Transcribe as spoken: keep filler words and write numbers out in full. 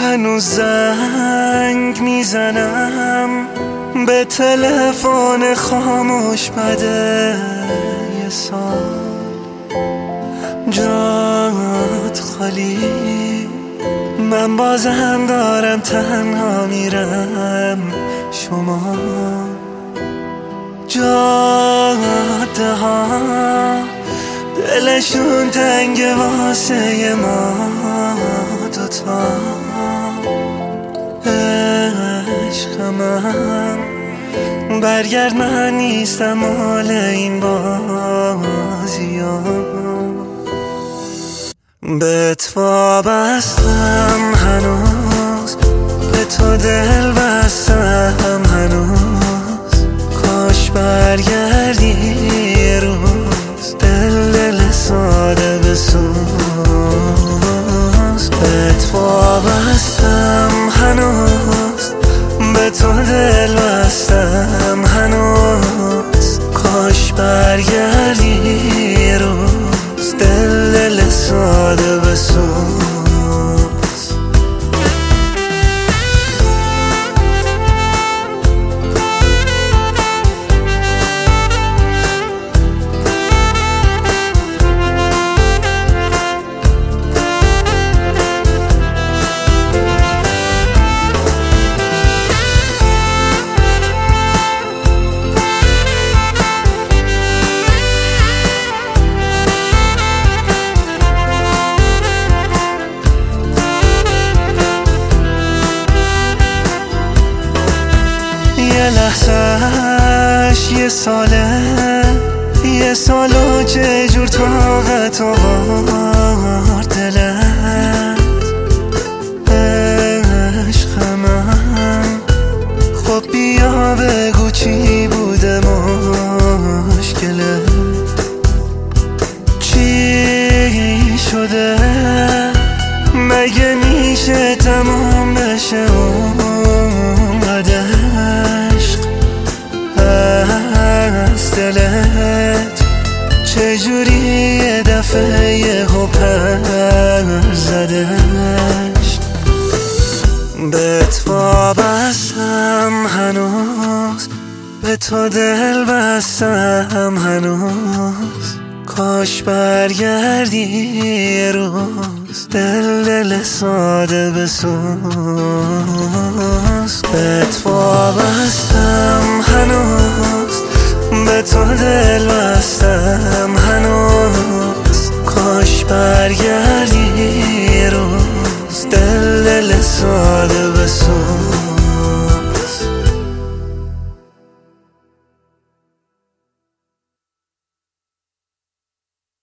هنوز زنگ میزنم به تلفن خاموش بده یه سال جات خالی، من بازم دارم تنها میرم. شما جاده ها دلشون تنگ واسه ما دوتا. عشق من برگرد، من نیستم مال این بازی ها. بهت وابستم هنوز، به تو دل بستم هنوز. کاش برگردی یه روز، دل دل ساده بسوز. بهت وابستم هنوز، به تو دل بستم هنوز. کاش برگردی یه روز، دل دل ساده بسوز. یه لحظهش یه ساله، یه سال و چه جور طاقت آورد دلت. عشق من خب بیا بگو چی بوده مشکله، چی شده؟ مگه میشه تمام بشه اونقدر از دلت؟ چجوری یه دفعه یهو پر زدش؟ بهت وابستم هنوز، به تو دل بستم هنوز. کاش برگردی یه روز، دل دل ساده بسوز. بهت وابستم هنوز، به تو دل بستم هنوز. کاش برگردی یه روز، دل دل ساده بسوز.